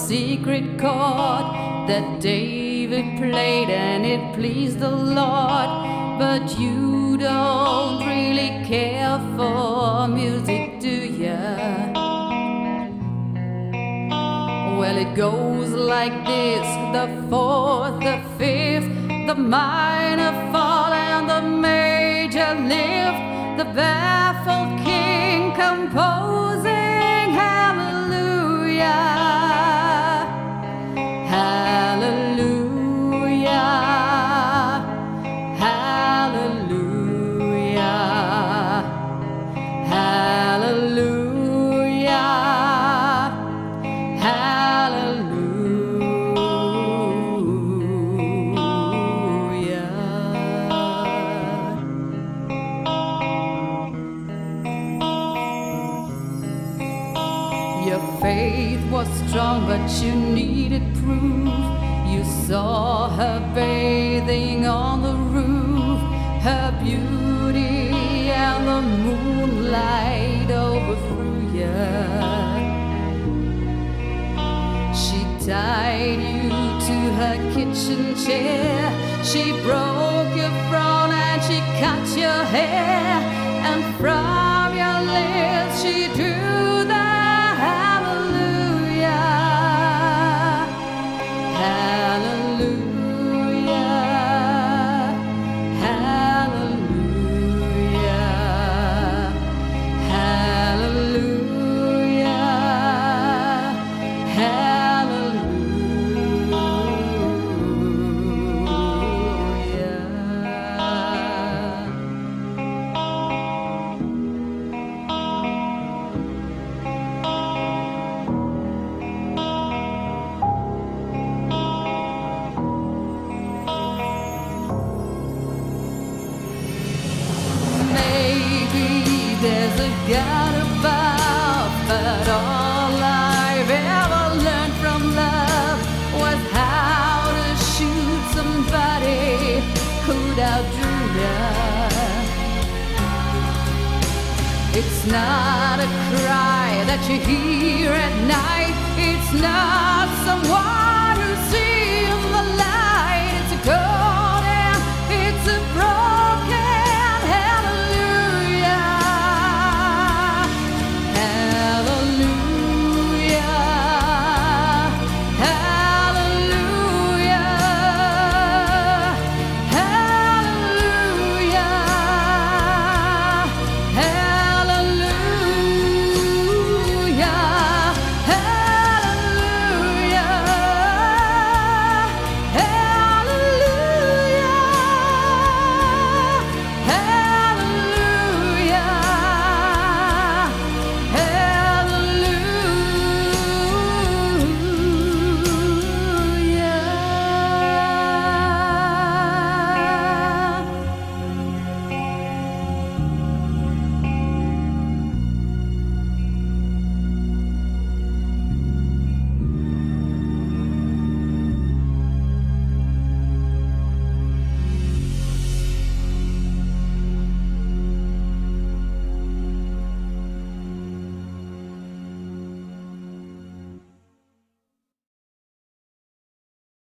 secret chord that David played and it pleased the Lord. But you don't really care for music, do ya? Well, it goes like this: the fourth, the fifth, the minor fall and the major lift, the baffled king composing hallelujah, hallelujah, hallelujah, hallelujah, Your faith was strong, but you needed proof. You saw her bathing on the roof, her beauty and the moonlight overthrew you. She tied you to her kitchen chair, she broke your throne and she cut your hair, and from your lips she drew the hallelujah, hallelujah, hallelujah, hallelujah, There's a God above, but all I've ever learned from love was how to shoot somebody who'd outdrew ya. It's not a cry that you hear at night, it's not someone